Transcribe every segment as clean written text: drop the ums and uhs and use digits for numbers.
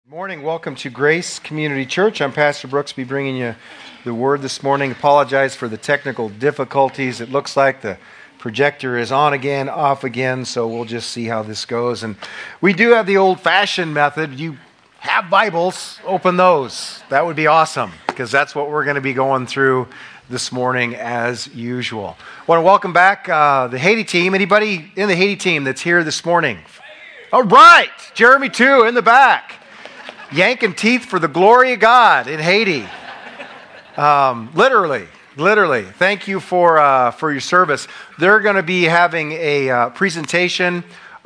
Morning, welcome to Grace Community Church. I'm Pastor Brooksby bringing you the word this morning. Apologize for the technical difficulties. It looks like the projector is on again, off again, so we'll just see how this goes. And we do have the old-fashioned method. You have Bibles, open those. That would be awesome, because that's what we're going to be going through this morning as usual. I want to welcome back the Haiti team. Anybody in the Haiti team that's here this morning? All right, Jeremy too in the back. Yanking teeth for the glory of God in Haiti. Literally. Thank you for your service. They're going to be having a presentation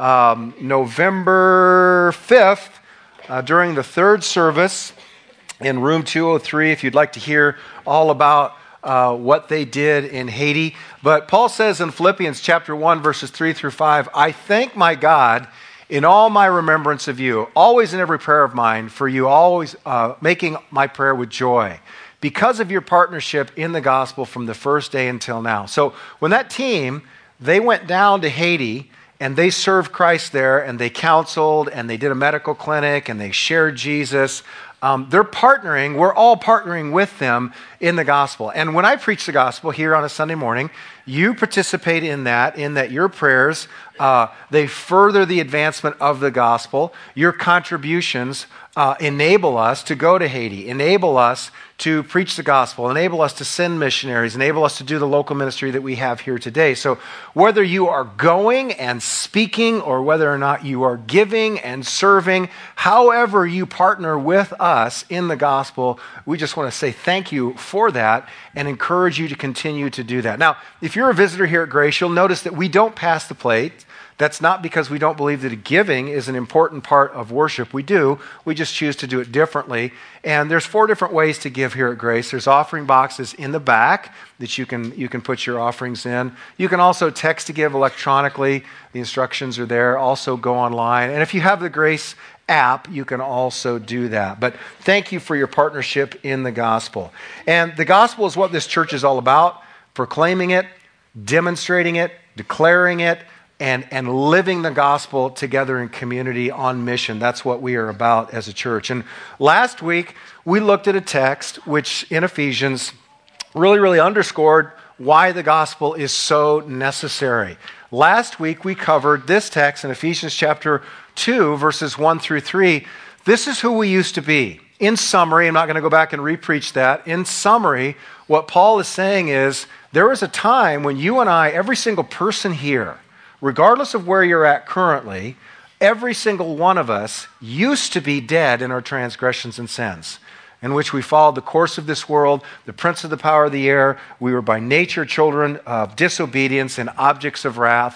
November 5th during the third service in room 203 if you'd like to hear all about what they did in Haiti. But Paul says in Philippians chapter 1, verses 3 through 5, I thank my God in all my remembrance of you, always in every prayer of mine, for you always making my prayer with joy, because of your partnership in the gospel from the first day until now. So when that team, they went down to Haiti, and they served Christ there, and they counseled, and they did a medical clinic, and they shared Jesus. They're partnering, we're all partnering with them in the gospel. And when I preach the gospel here on a Sunday morning, you participate in that your prayers, they further the advancement of the gospel. Your contributions enable us to go to Haiti, enable us to preach the gospel, enable us to send missionaries, enable us to do the local ministry that we have here today. So whether you are going and speaking or whether or not you are giving and serving, however you partner with us in the gospel, we just want to say thank you for that and encourage you to continue to do that. Now, if you're a visitor here at Grace, you'll notice that we don't pass the plate. That's not because we don't believe that giving is an important part of worship. We do. We just choose to do it differently. And there's 4 different ways to give here at Grace. There's offering boxes in the back that you can put your offerings in. You can also text to give electronically. The instructions are there. Also go online. And if you have the Grace app, you can also do that. But thank you for your partnership in the gospel. And the gospel is what this church is all about: proclaiming it, demonstrating it, declaring it, and living the gospel together in community on mission. That's what we are about as a church. And last week, we looked at a text which in Ephesians really underscored why the gospel is so necessary. Last week, we covered this text in Ephesians chapter 2, verses 1 through 3. This is who we used to be. In summary, I'm not going to go back and repreach that. In summary, what Paul is saying is, there was a time when you and I, every single person here, regardless of where you're at currently, every single one of us used to be dead in our transgressions and sins, in which we followed the course of this world, the prince of the power of the air. We were by nature children of disobedience and objects of wrath.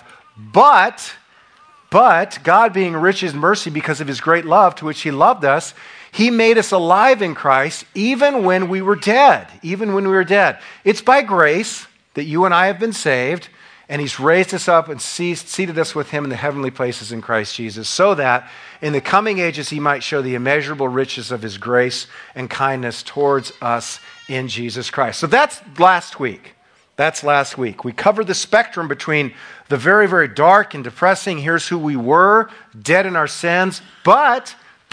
But God, being rich in mercy because of his great love to which he loved us, he made us alive in Christ even when we were dead. It's by grace that you and I have been saved, and he's raised us up and seated us with him in the heavenly places in Christ Jesus, so that in the coming ages he might show the immeasurable riches of his grace and kindness towards us in Jesus Christ. So that's last week. We covered the spectrum between the very, very dark and depressing, here's who we were, dead in our sins, but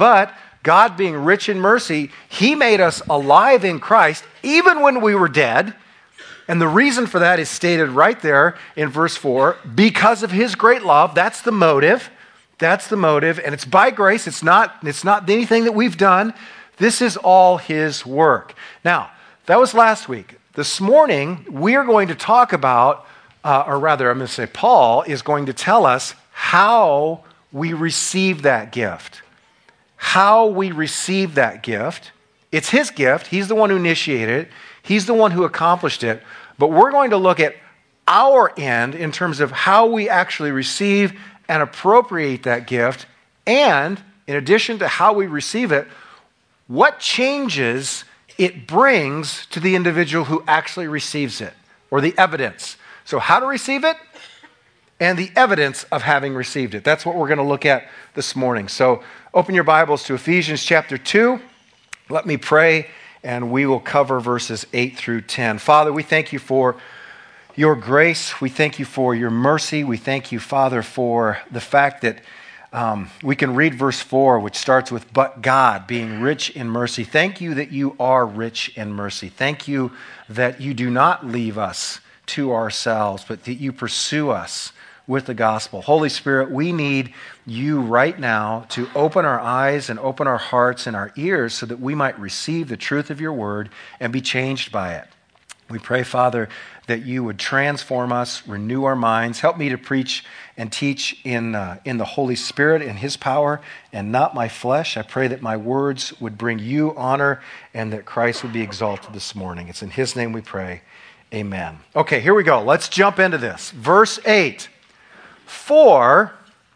God being rich in mercy, he made us alive in Christ even when we were dead. And the reason for that is stated right there in verse 4, because of his great love. That's the motive. And it's by grace. It's not anything that we've done. This is all his work. Now, that was last week. This morning, we are going to talk about, Paul is going to tell us how we receive that gift. It's his gift. He's the one who initiated it. He's the one who accomplished it. But we're going to look at our end in terms of how we actually receive and appropriate that gift. And in addition to how we receive it, what changes it brings to the individual who actually receives it, or the evidence. So how to receive it and the evidence of having received it. That's what we're going to look at this morning. So open your Bibles to Ephesians chapter 2. Let me pray, and we will cover verses 8 through 10. Father, we thank you for your grace. We thank you for your mercy. We thank you, Father, for the fact that we can read verse 4, which starts with, "But God, being rich in mercy." Thank you that you are rich in mercy. Thank you that you do not leave us to ourselves, but that you pursue us with the gospel. Holy Spirit, we need you right now to open our eyes and open our hearts and our ears so that we might receive the truth of your word and be changed by it. We pray, Father, that you would transform us, renew our minds. Help me to preach and teach in the Holy Spirit and his power and not my flesh. I pray that my words would bring you honor and that Christ would be exalted this morning. It's in his name we pray. Amen. Okay, here we go. Let's jump into this. Verse 8. For,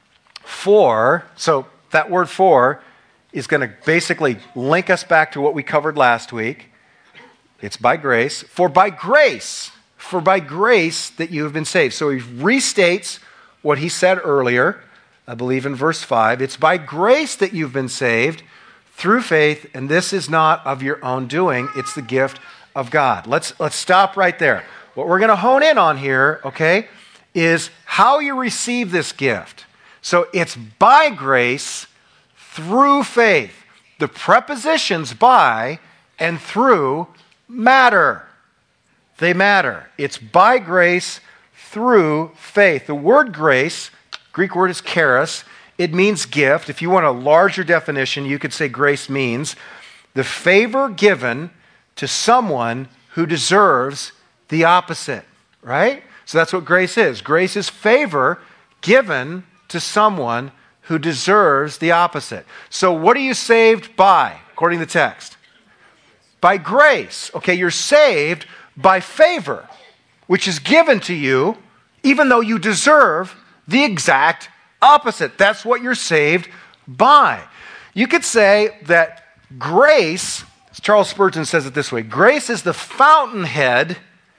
so that word "for" is going to basically link us back to what we covered last week. It's by grace. For by grace that you have been saved. So he restates what he said earlier, I believe in verse 5. It's by grace that you've been saved through faith, and this is not of your own doing. It's the gift of God. Let's stop right there. What we're going to hone in on here, okay, is how you receive this gift. So it's by grace through faith. The prepositions by and through matter. They matter. It's by grace through faith. The word grace, Greek word is charis. It means gift. If you want a larger definition, you could say grace means the favor given to someone who deserves the opposite, right? So that's what grace is. Grace is favor given to someone who deserves the opposite. So what are you saved by, according to the text? By grace. Okay, you're saved by favor, which is given to you, even though you deserve the exact opposite. That's what you're saved by. You could say that grace, Charles Spurgeon says it this way, grace is the fountainhead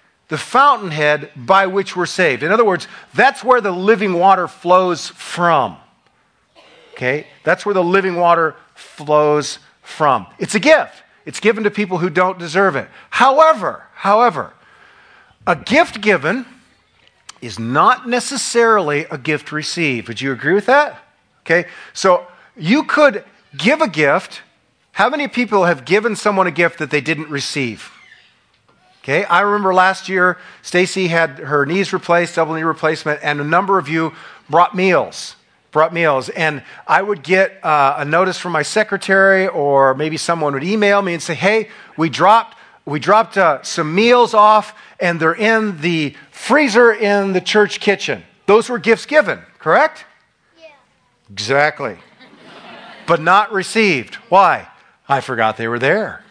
by which we're saved. In other words, that's where the living water flows from. Okay? That's where the living water flows from. It's a gift. It's given to people who don't deserve it. However, a gift given is not necessarily a gift received. Would you agree with that? Okay? So you could give a gift. How many people have given someone a gift that they didn't receive? Okay, I remember last year, Stacy had her knees replaced, double knee replacement, and a number of you brought meals. And I would get a notice from my secretary, or maybe someone would email me and say, "Hey, we dropped some meals off, and they're in the freezer in the church kitchen." Those were gifts given, correct? Yeah. Exactly. But not received. Why? I forgot they were there.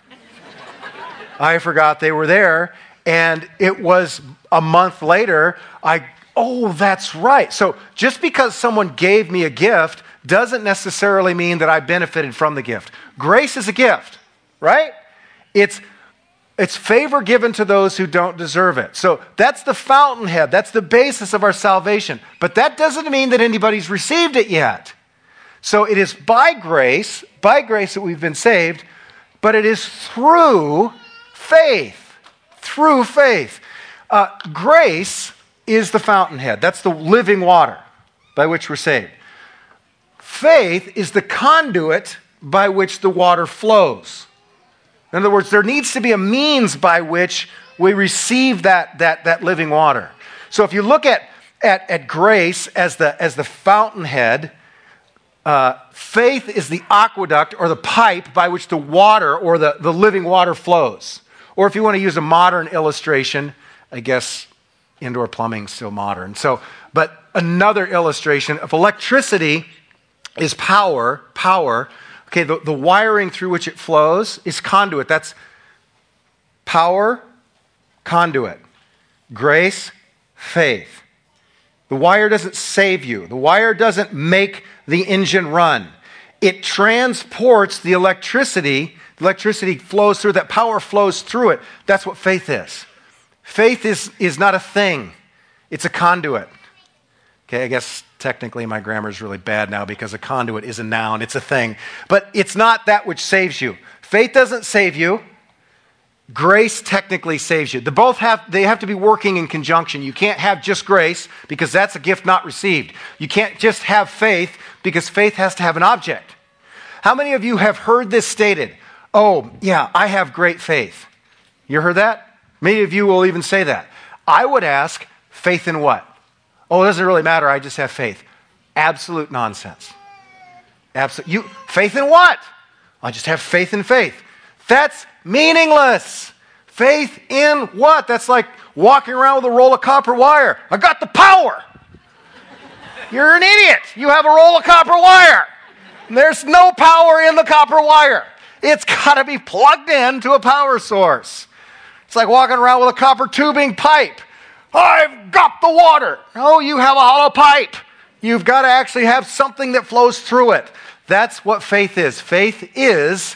And it was a month later, oh, that's right. So just because someone gave me a gift doesn't necessarily mean that I benefited from the gift. Grace is a gift, right? It's favor given to those who don't deserve it. So that's the fountainhead. That's the basis of our salvation. But that doesn't mean that anybody's received it yet. So it is by grace that we've been saved, but it is through faith. Through faith. Grace is the fountainhead. That's the living water by which we're saved. Faith is the conduit by which the water flows. In other words, there needs to be a means by which we receive that living water. So if you look at grace as the fountainhead, faith is the aqueduct or the pipe by which the water or the living water flows. Or if you want to use a modern illustration, I guess indoor plumbing is still modern. But another illustration of electricity is power. Okay, the wiring through which it flows is conduit. That's power, conduit. Grace, faith. The wire doesn't save you. The wire doesn't make the engine run. It transports the electricity. The electricity flows through, that power flows through it. That's what faith is. Faith is not a thing. It's a conduit. Okay, I guess technically my grammar is really bad now because a conduit is a noun. It's a thing. But it's not that which saves you. Faith doesn't save you. Grace technically saves you. They have to be working in conjunction. You can't have just grace because that's a gift not received. You can't just have faith because faith has to have an object. How many of you have heard this stated? Oh, yeah, I have great faith. You heard that? Many of you will even say that. I would ask, faith in what? Oh, it doesn't really matter. I just have faith. Absolute nonsense. Faith in what? I just have faith in faith. That's meaningless. Faith in what? That's like walking around with a roll of copper wire. I got the power. You're an idiot. You have a roll of copper wire. There's no power in the copper wire. It's got to be plugged into a power source. It's like walking around with a copper tubing pipe. I've got the water. No, you have a hollow pipe. You've got to actually have something that flows through it. That's what faith is. Faith is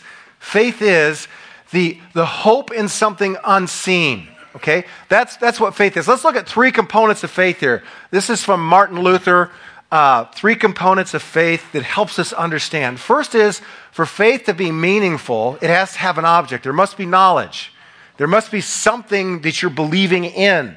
the hope in something unseen. Okay? That's what faith is. Let's look at three components of faith here. This is from Martin Luther. Three components of faith that helps us understand. First is, for faith to be meaningful, it has to have an object. There must be knowledge. There must be something that you're believing in.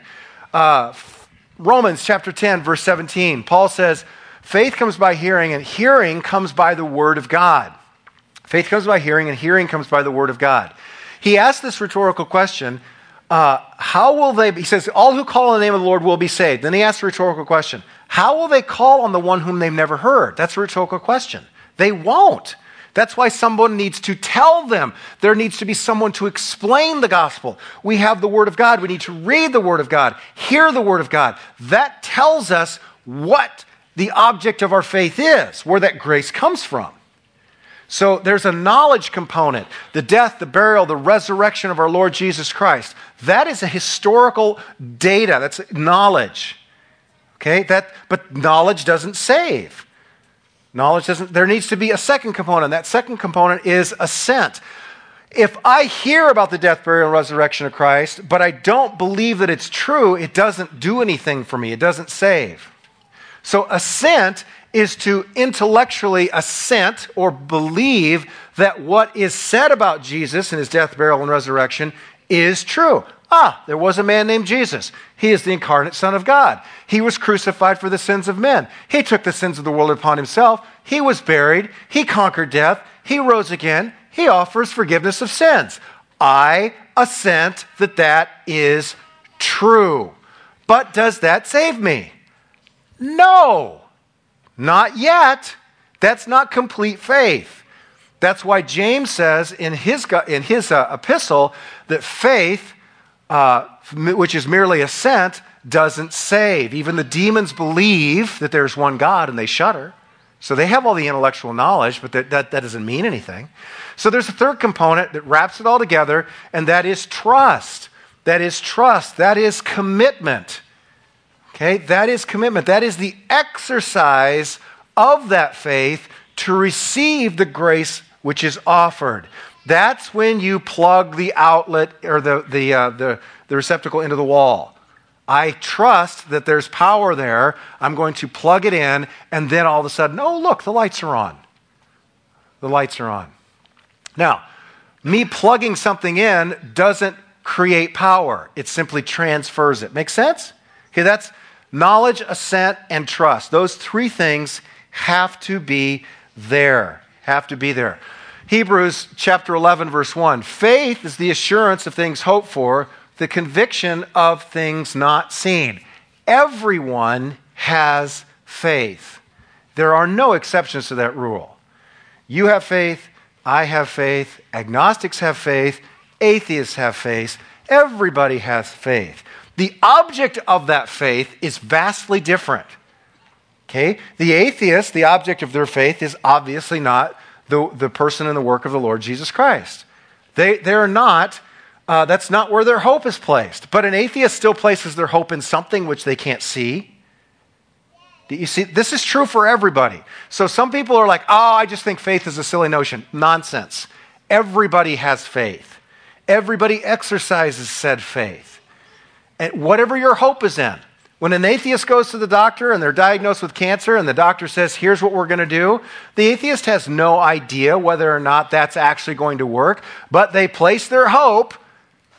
Romans chapter 10, verse 17, Paul says, faith comes by hearing, and hearing comes by the word of God. Faith comes by hearing, and hearing comes by the word of God. He asked this rhetorical question, how will they be? He says, all who call on the name of the Lord will be saved. Then he asks a rhetorical question. How will they call on the one whom they've never heard? That's a rhetorical question. They won't. That's why someone needs to tell them. There needs to be someone to explain the gospel. We have the Word of God. We need to read the Word of God, hear the Word of God. That tells us what the object of our faith is, where that grace comes from. So there's a knowledge component. The death, the burial, the resurrection of our Lord Jesus Christ. That is a historical data. That's knowledge. Okay? But knowledge doesn't save. Knowledge doesn't. There needs to be a second component. That second component is assent. If I hear about the death, burial, and resurrection of Christ, but I don't believe that it's true, it doesn't do anything for me. It doesn't save. So assent is to intellectually assent or believe that what is said about Jesus and his death, burial, and resurrection is true. There was a man named Jesus. He is the incarnate Son of God. He was crucified for the sins of men. He took the sins of the world upon himself. He was buried. He conquered death. He rose again. He offers forgiveness of sins. I assent that that is true. But does that save me? No, not yet. That's not complete faith. That's why James says in his epistle that faith, which is merely assent, doesn't save. Even the demons believe that there's one God and they shudder. So they have all the intellectual knowledge, but that doesn't mean anything. So there's a third component that wraps it all together, and that is trust. That is trust. That is commitment. Okay? That is commitment. That is the exercise of that faith to receive the grace which is offered. That's when you plug the outlet or the receptacle into the wall. I trust that there's power there. I'm going to plug it in, and then all of a sudden, oh, look, the lights are on. The lights are on. Now, me plugging something in doesn't create power. It simply transfers it. Make sense? Okay, that's knowledge, assent, and trust. Those three things have to be there. Have to be there. Hebrews chapter 11, verse 1. Faith is the assurance of things hoped for, the conviction of things not seen. Everyone has faith. There are no exceptions to that rule. You have faith, I have faith, agnostics have faith, atheists have faith, everybody has faith. The object of that faith is vastly different. Okay? The atheist, the object of their faith is obviously not the person and the work of the Lord Jesus Christ. They're not, that's not where their hope is placed. But an atheist still places their hope in something which they can't see. You see, this is true for everybody. So some people are like, I just think faith is a silly notion. Nonsense. Everybody has faith. Everybody exercises said faith. And whatever your hope is in. When an atheist goes to the doctor and they're diagnosed with cancer and the doctor says, here's what we're going to do, the atheist has no idea whether or not that's actually going to work, but they place their hope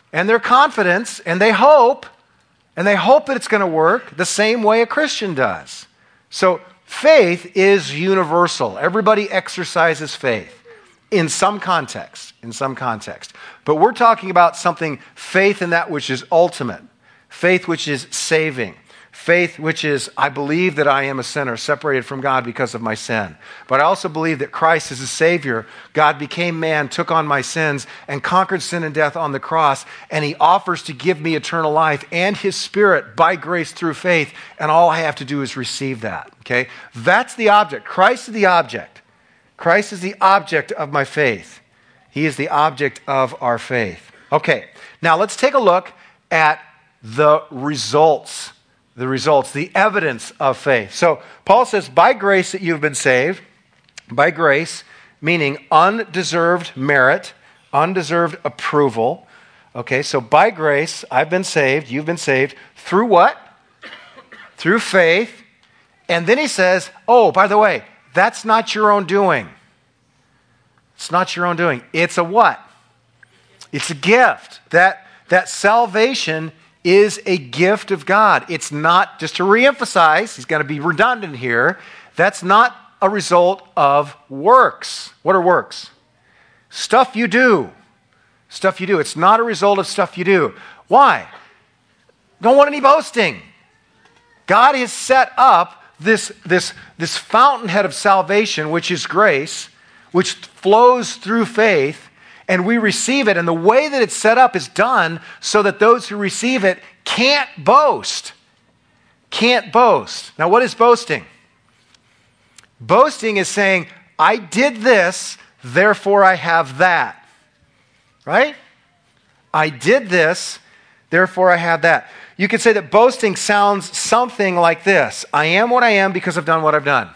and their confidence, and they hope that it's going to work the same way a Christian does. So faith is universal. Everybody exercises faith in some context, But we're talking about something, faith in that which is ultimate, faith which is saving, faith which is, I believe that I am a sinner separated from God because of my sin. But I also believe that Christ is a Savior. God became man, took on my sins, and conquered sin and death on the cross. And He offers to give me eternal life and His Spirit by grace through faith. And all I have to do is receive that. Okay? That's the object. Christ is the object. Christ is the object of my faith. He is the object of our faith. Okay, now let's take a look at the results, the evidence of faith. So Paul says, by grace that you've been saved, by grace, meaning undeserved merit, undeserved approval. Okay, so by grace, I've been saved, you've been saved, through what? Through faith. And then he says, oh, by the way, that's not your own doing. It's not your own doing. It's a what? It's a gift. That salvation is a gift of God. It's not, just to reemphasize, he's got to be redundant here, that's not a result of works. What are works? Stuff you do. Stuff you do. It's not a result of stuff you do. Why? Don't want any boasting. God has set up this fountainhead of salvation, which is grace, which flows through faith, and we receive it. And the way that it's set up is done so that those who receive it can't boast. Can't boast. Now, what is boasting? Boasting is saying, I did this, therefore I have that. Right? I did this, therefore I have that. You could say that boasting sounds something like this. I am what I am because I've done what I've done.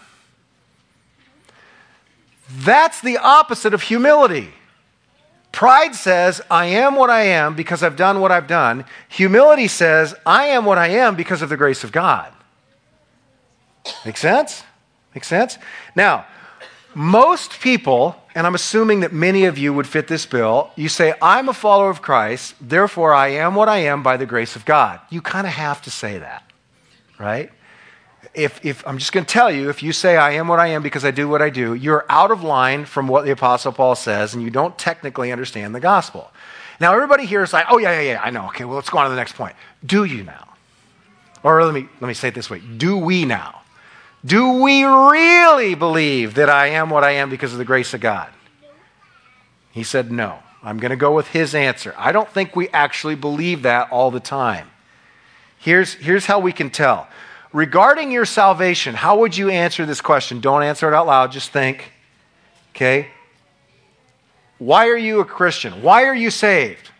That's the opposite of humility. Pride says, I am what I am because I've done what I've done. Humility says, I am what I am because of the grace of God. Make sense? Make sense? Now, most people, and I'm assuming that many of you would fit this bill, you say, I'm a follower of Christ, therefore I am what I am by the grace of God. You kind of have to say that, right? If I'm just going to tell you, if you say I am what I am because I do what I do, you're out of line from what the Apostle Paul says, and you don't technically understand the gospel. Now, everybody here is like, oh, yeah, I know. Okay, well, let's go on to the next point. Do you now? Or let me say it this way. Do we now? Do we really believe that I am what I am because of the grace of God? He said no. I'm going to go with his answer. I don't think we actually believe that all the time. Here's how we can tell. Regarding your salvation, how would you answer this question? Don't answer it out loud, just think. Okay? Why are you a Christian? Why are you saved?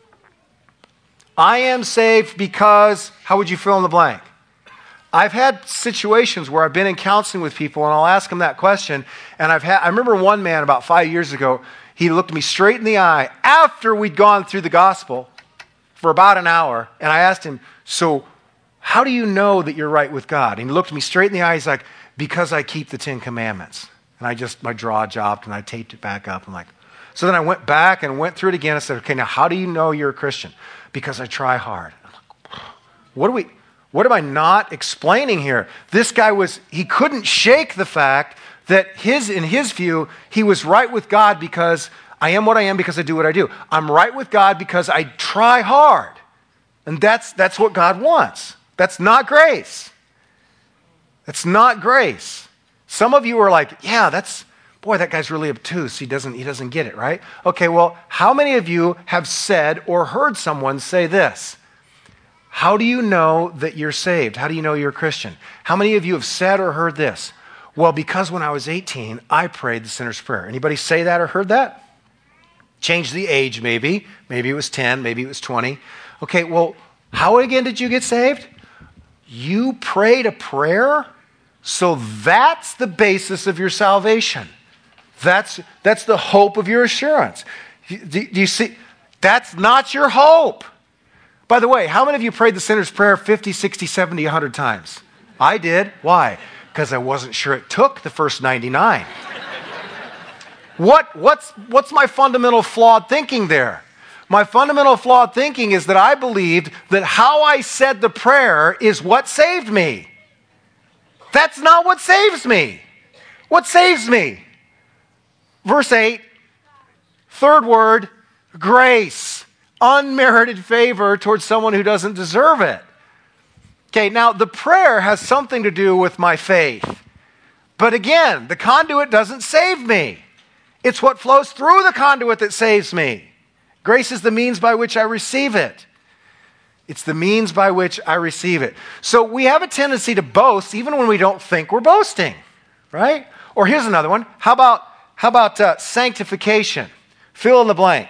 I am saved because, how would you fill in the blank? I've had situations where I've been in counseling with people and I'll ask them that question, and I remember one man about 5 years ago, he looked me straight in the eye after we'd gone through the gospel for about an hour, and I asked him, so how do you know that you're right with God? And he looked me straight in the eye. He's like, because I keep the 10 Commandments. And my jaw dropped and I taped it back up. I'm like, so then I went back and went through it again. I said, okay, now how do you know you're a Christian? Because I try hard. I'm like, what am I not explaining here? This guy he couldn't shake the fact that in his view, he was right with God because I am what I am because I do what I do. I'm right with God because I try hard. And that's what God wants. That's not grace. That's not grace. Some of you are like, yeah, that guy's really obtuse. He doesn't get it, right? Okay, well, how many of you have said or heard someone say this? How do you know that you're saved? How do you know you're a Christian? How many of you have said or heard this? Well, because when I was 18, I prayed the sinner's prayer. Anybody say that or heard that? Change the age, maybe. Maybe it was 10, maybe it was 20. Okay, well, how again did you get saved? You prayed a prayer, so that's the basis of your salvation. That's the hope of your assurance. Do you see? That's not your hope. By the way, how many of you prayed the sinner's prayer 50, 60, 70, 100 times? I did. Why? Because I wasn't sure it took the first 99. What's my fundamental flawed thinking there? My fundamental flawed thinking is that I believed that how I said the prayer is what saved me. That's not what saves me. What saves me? Verse 8, third word, grace. Unmerited favor towards someone who doesn't deserve it. Okay, now the prayer has something to do with my faith. But again, the conduit doesn't save me. It's what flows through the conduit that saves me. Grace is the means by which I receive it. It's the means by which I receive it. So we have a tendency to boast even when we don't think we're boasting, right? Or here's another one. How about sanctification? Fill in the blank.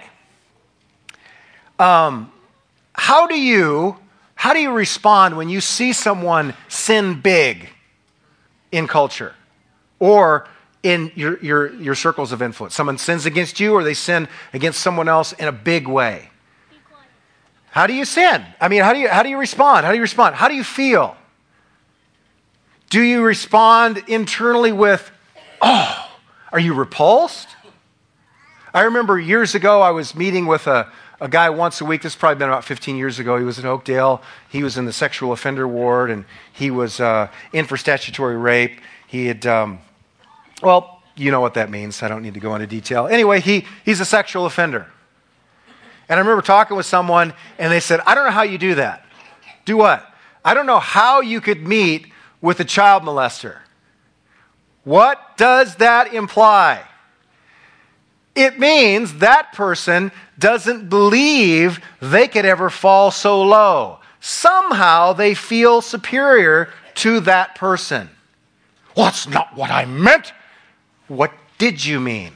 How do you respond when you see someone sin big in culture or in your circles of influence? Someone sins against you or they sin against someone else in a big way. How do you sin? I mean, how do you respond? How do you respond? How do you feel? Do you respond internally with, oh, are you repulsed? I remember years ago I was meeting with a guy once a week. This has probably been about 15 years ago. He was in Oakdale. He was in the sexual offender ward, and he was in for statutory rape. He had, well, you know what that means. I don't need to go into detail. Anyway, he's a sexual offender. And I remember talking with someone, and they said, I don't know how you do that. Do what? I don't know how you could meet with a child molester. What does that imply? It means that person doesn't believe they could ever fall so low. Somehow they feel superior to that person. Well, that's not what I meant. What did you mean?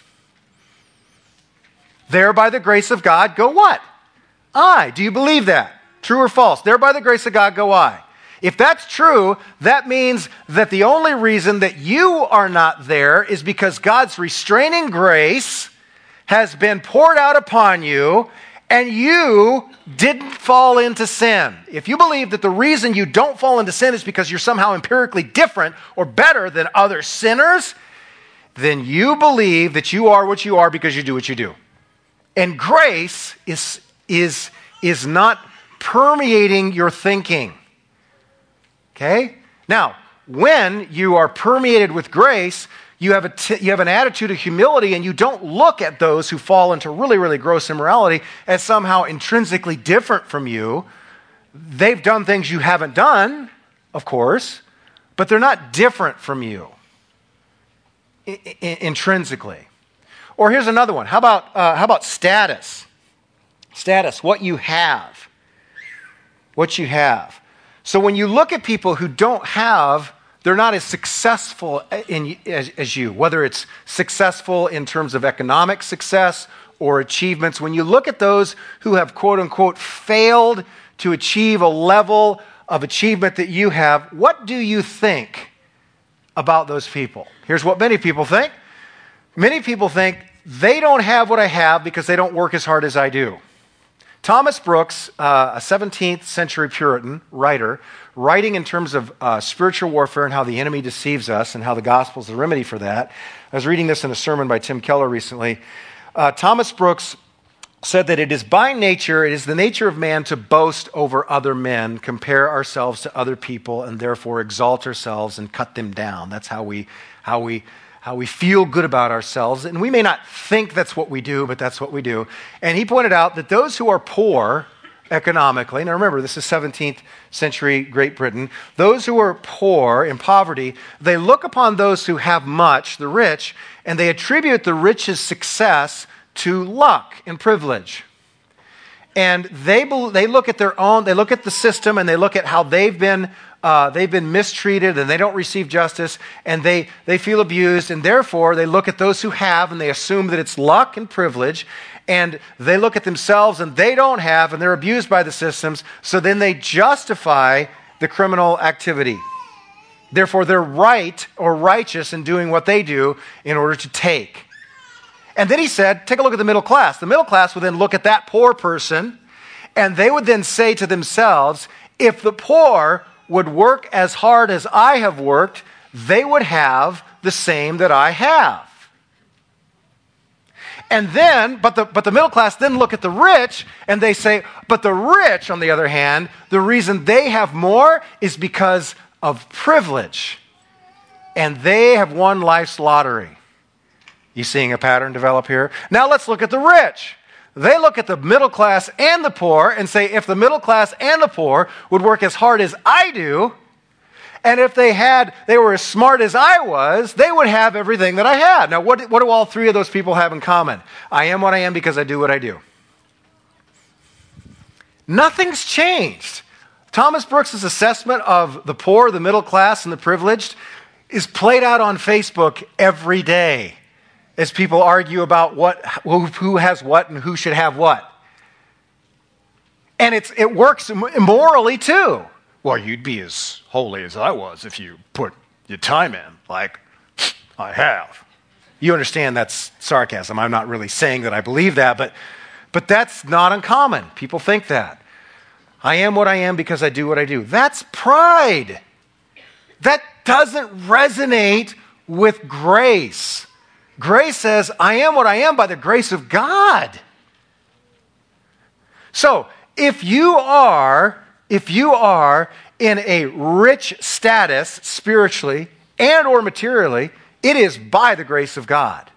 There by the grace of God go what? I. Do you believe that? True or false? There by the grace of God go I. If that's true, that means that the only reason that you are not there is because God's restraining grace has been poured out upon you and you didn't fall into sin. If you believe that the reason you don't fall into sin is because you're somehow empirically different or better than other sinners, then you believe that you are what you are because you do what you do. And grace is not permeating your thinking. Okay? Now, when you are permeated with grace, you have an attitude of humility, and you don't look at those who fall into really, really gross immorality as somehow intrinsically different from you. They've done things you haven't done, of course, but they're not different from you intrinsically. Or here's another one. How about status? Status, what you have. What you have. So when you look at people who don't have, they're not as successful as you, whether it's successful in terms of economic success or achievements. When you look at those who have, quote unquote, failed to achieve a level of achievement that you have, what do you think about those people? Here's what many people think. Many people think they don't have what I have because they don't work as hard as I do. Thomas Brooks, a 17th century Puritan writer, writing in terms of spiritual warfare and how the enemy deceives us and how the gospel is the remedy for that. I was reading this in a sermon by Tim Keller recently. Thomas Brooks said that it is the nature of man to boast over other men, compare ourselves to other people, and therefore exalt ourselves and cut them down. That's how we feel good about ourselves. And we may not think that's what we do, but that's what we do. And he pointed out that those who are poor economically, now remember, this is 17th century Great Britain, those who are poor in poverty, they look upon those who have much, the rich, and they attribute the rich's success to luck and privilege. And they look at their own, they look at the system, and they look at how they've been mistreated and they don't receive justice and they feel abused, and therefore they look at those who have and they assume that it's luck and privilege, and they look at themselves and they don't have and they're abused by the systems, so then they justify the criminal activity. Therefore they're right or righteous in doing what they do in order to take. And then he said, take a look at the middle class. The middle class would then look at that poor person and they would then say to themselves, if the poor would work as hard as I have worked, they would have the same that I have. And then, but the middle class then look at the rich and they say, but the rich, on the other hand, the reason they have more is because of privilege. And they have won life's lottery. You seeing a pattern develop here? Now let's look at the rich. They look at the middle class and the poor and say, if the middle class and the poor would work as hard as I do, and if they were as smart as I was, they would have everything that I had. Now, what do all three of those people have in common? I am what I am because I do what I do. Nothing's changed. Thomas Brooks' assessment of the poor, the middle class, and the privileged is played out on Facebook every day as people argue about who has what and who should have what. And it works morally too. Well, you'd be as holy as I was if you put your time in, like I have. You understand that's sarcasm. I'm not really saying that I believe that, but that's not uncommon. People think that. I am what I am because I do what I do. That's pride. That doesn't resonate with grace. Grace says, I am what I am by the grace of God. So, if you are in a rich status spiritually and or materially, it is by the grace of God.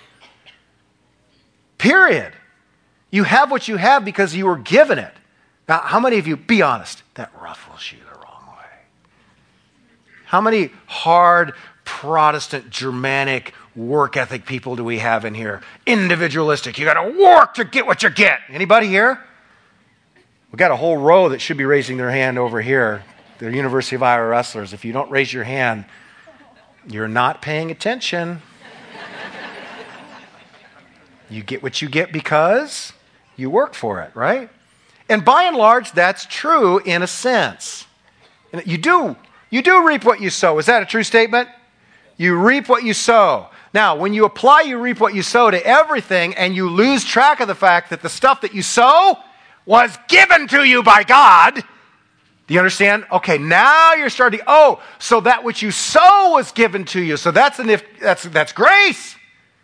Period. You have what you have because you were given it. Now, how many of you, be honest, that ruffles you the wrong way? How many hard Protestant, Germanic, work ethic people do we have in here? Individualistic. You got to work to get what you get. Anybody here? We've got a whole row that should be raising their hand over here. They're University of Iowa wrestlers. If you don't raise your hand, you're not paying attention. You get what you get because you work for it, right? And by and large, that's true in a sense. And you do reap what you sow. Is that a true statement? You reap what you sow. Now, when you apply you reap what you sow to everything and you lose track of the fact that the stuff that you sow was given to you by God. Do you understand? Okay, now you're starting, so that which you sow was given to you. So that's grace.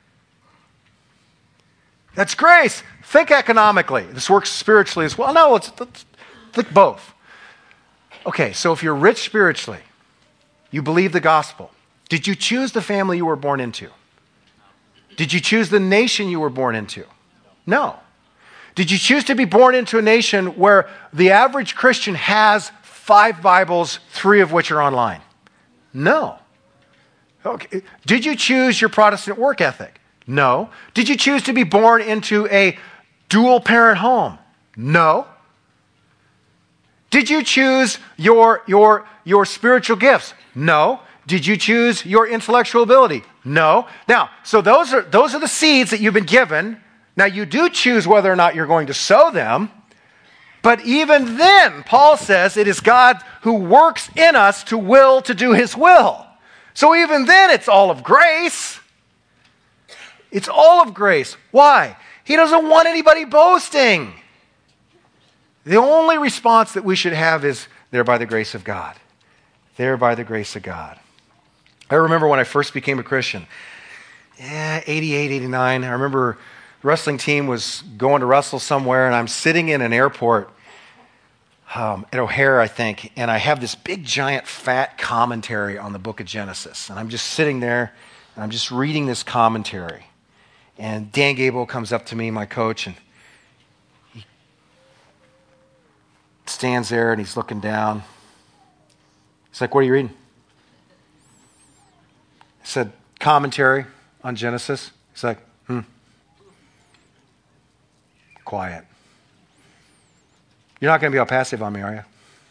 That's grace. Think economically. This works spiritually as well. No, let's think both. Okay, so if you're rich spiritually, you believe the gospel. Did you choose the family you were born into? Did you choose the nation you were born into? No. Did you choose to be born into a nation where the average Christian has 5 Bibles, 3 of which are online? No. Okay. Did you choose your Protestant work ethic? No. Did you choose to be born into a dual parent home? No. Did you choose your spiritual gifts? No. Did you choose your intellectual ability? No. Now, so those are the seeds that you've been given. Now, you do choose whether or not you're going to sow them, but even then, Paul says it is God who works in us to will to do his will. So even then, it's all of grace. It's all of grace. Why? He doesn't want anybody boasting. The only response that we should have is, there by the grace of God. There by the grace of God. I remember when I first became a Christian, 88, 89, I remember the wrestling team was going to wrestle somewhere, and I'm sitting in an airport at O'Hare, I think, and I have this big, giant, fat commentary on the book of Genesis. And I'm just sitting there, and I'm just reading this commentary. And Dan Gable comes up to me, my coach, and he stands there, and he's looking down. He's like, "What are you reading?" I said, "Commentary on Genesis." He's like, Quiet. You're not going to be all passive on me, are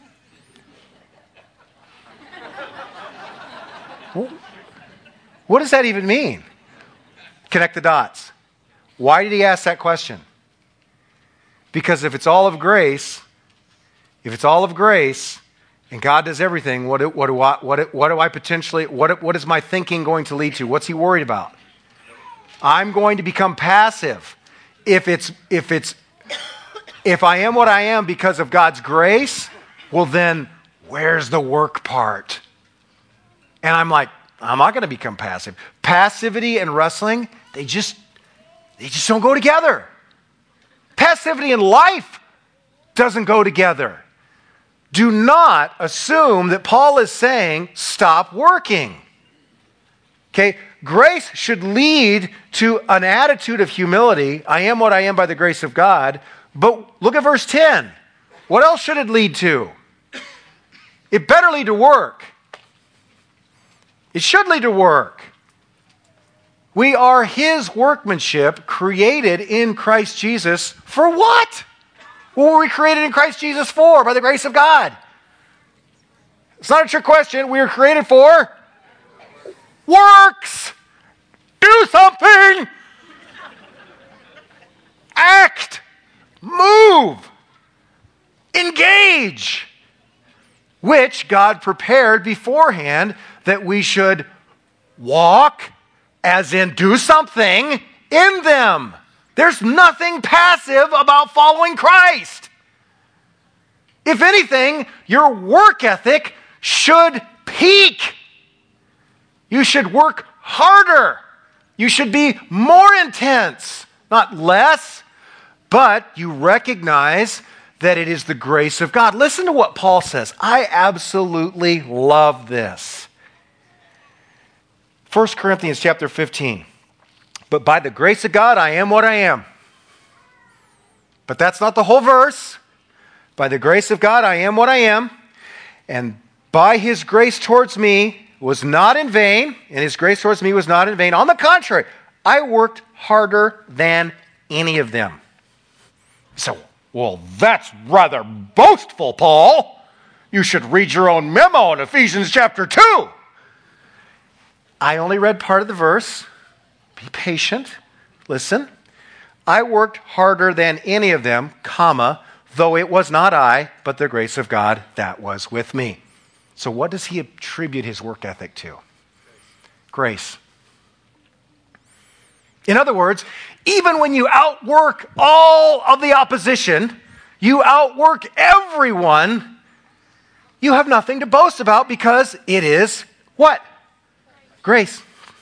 you? What does that even mean? Connect the dots. Why did he ask that question? Because if it's all of grace, and God does everything, what is my thinking going to lead to? What's he worried about? I'm going to become passive. If I am what I am because of God's grace, well then, where's the work part? And I'm like, I'm not going to become passive. Passivity and wrestling, they just They just don't go together. Passivity and life doesn't go together. Do not assume that Paul is saying, stop working. Okay, grace should lead to an attitude of humility. I am what I am by the grace of God. But look at verse 10. What else should it lead to? It better lead to work. It should lead to work. We are His workmanship created in Christ Jesus for what? What were we created in Christ Jesus for by the grace of God? It's not a trick question. We were created for works. Do something. Act. Move. Engage. Which God prepared beforehand that we should walk, as in do something, in them. There's nothing passive about following Christ. If anything, your work ethic should peak. You should work harder. You should be more intense, not less, but you recognize that it is the grace of God. Listen to what Paul says. I absolutely love this. 1 Corinthians chapter 15. But by the grace of God, I am what I am. But that's not the whole verse. By the grace of God, I am what I am. And by His grace towards me was not in vain. And His grace towards me was not in vain. On the contrary, I worked harder than any of them. So, well, that's rather boastful, Paul. You should read your own memo in Ephesians chapter 2. I only read part of the verse. Be patient. Listen. I worked harder than any of them, comma, though it was not I, but the grace of God that was with me. So what does he attribute his work ethic to? Grace. In other words, even when you outwork all of the opposition, you outwork everyone, you have nothing to boast about because it is what? Grace.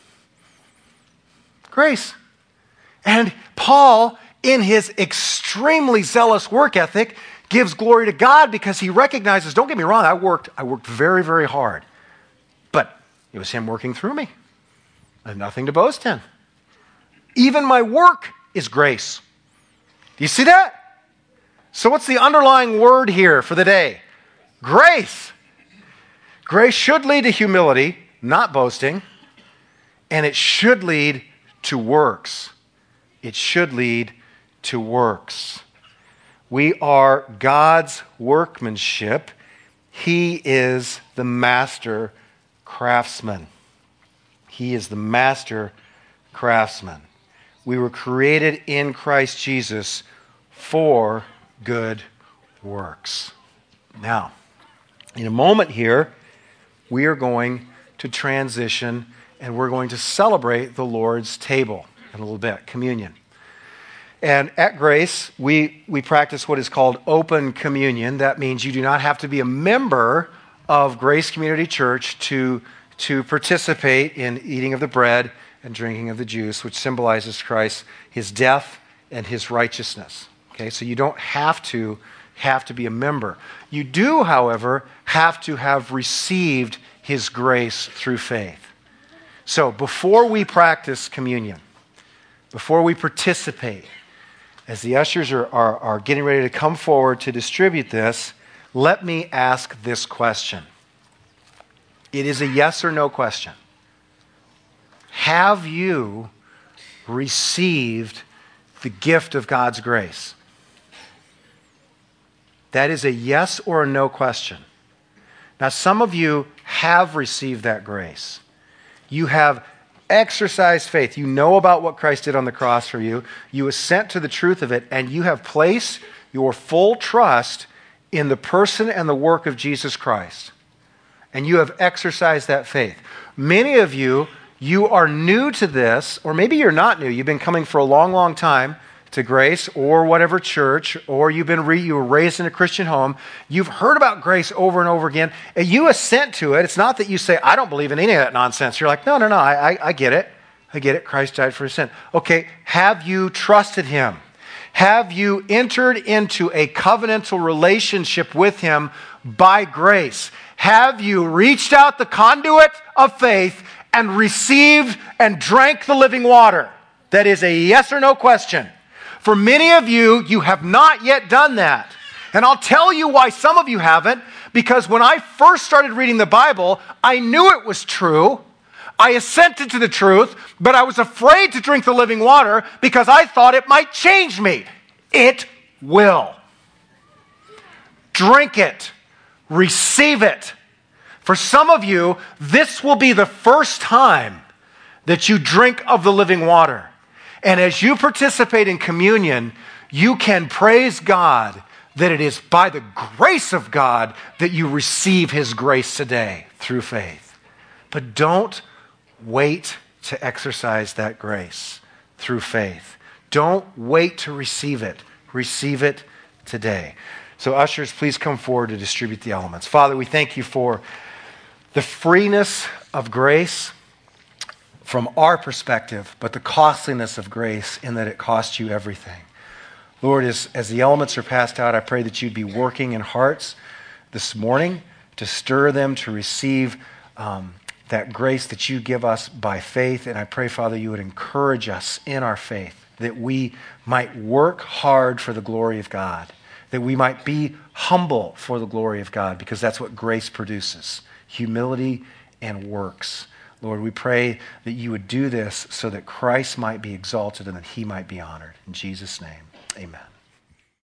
Grace. And Paul, in his extremely zealous work ethic, gives glory to God because he recognizes, don't get me wrong, I worked very, very hard. But it was him working through me. I have nothing to boast in. Even my work is grace. Do you see that? So what's the underlying word here for the day? Grace. Grace should lead to humility, not boasting, and it should lead to works. It should lead to works. We are God's workmanship. He is the master craftsman. He is the master craftsman. We were created in Christ Jesus for good works. Now, in a moment here, we are going to transition and we're going to celebrate the Lord's table in a little bit, communion. And at Grace, we practice what is called open communion. That means you do not have to be a member of Grace Community Church to participate in eating of the bread and drinking of the juice, which symbolizes Christ, his death and his righteousness. Okay, so you don't have to be a member. You do, however, have to have received his grace through faith. So before we practice communion, before we participate, as the ushers are getting ready to come forward to distribute this, let me ask this question. It is a yes or no question. Have you received the gift of God's grace? That is a yes or a no question. Now, some of you have received that grace. You have exercised faith. You know about what Christ did on the cross for you. You assent to the truth of it, and you have placed your full trust in the person and the work of Jesus Christ. And you have exercised that faith. Many of you, you are new to this, or maybe you're not new. You've been coming for a long, long time to Grace or whatever church, or you were raised in a Christian home. You've heard about grace over and over again, and you assent to it. It's not that you say, I don't believe in any of that nonsense. You're like, no, I get it. I get it. Christ died for his sin. Okay, have you trusted him? Have you entered into a covenantal relationship with him by grace? Have you reached out the conduit of faith and received and drank the living water? That is a yes or no question. For many of you, you have not yet done that. And I'll tell you why some of you haven't, because when I first started reading the Bible, I knew it was true. I assented to the truth, but I was afraid to drink the living water because I thought it might change me. It will. Drink it. Receive it. For some of you, this will be the first time that you drink of the living water. And as you participate in communion, you can praise God that it is by the grace of God that you receive his grace today through faith. But don't wait to exercise that grace through faith. Don't wait to receive it. Receive it today. So ushers, please come forward to distribute the elements. Father, we thank you for the freeness of grace from our perspective, but the costliness of grace in that it costs you everything. Lord, as the elements are passed out, I pray that you'd be working in hearts this morning to stir them to receive that grace that you give us by faith. And I pray, Father, you would encourage us in our faith, that we might work hard for the glory of God, that we might be humble for the glory of God, because that's what grace produces, humility and works. Lord, we pray that you would do this so that Christ might be exalted and that he might be honored. In Jesus' name, amen.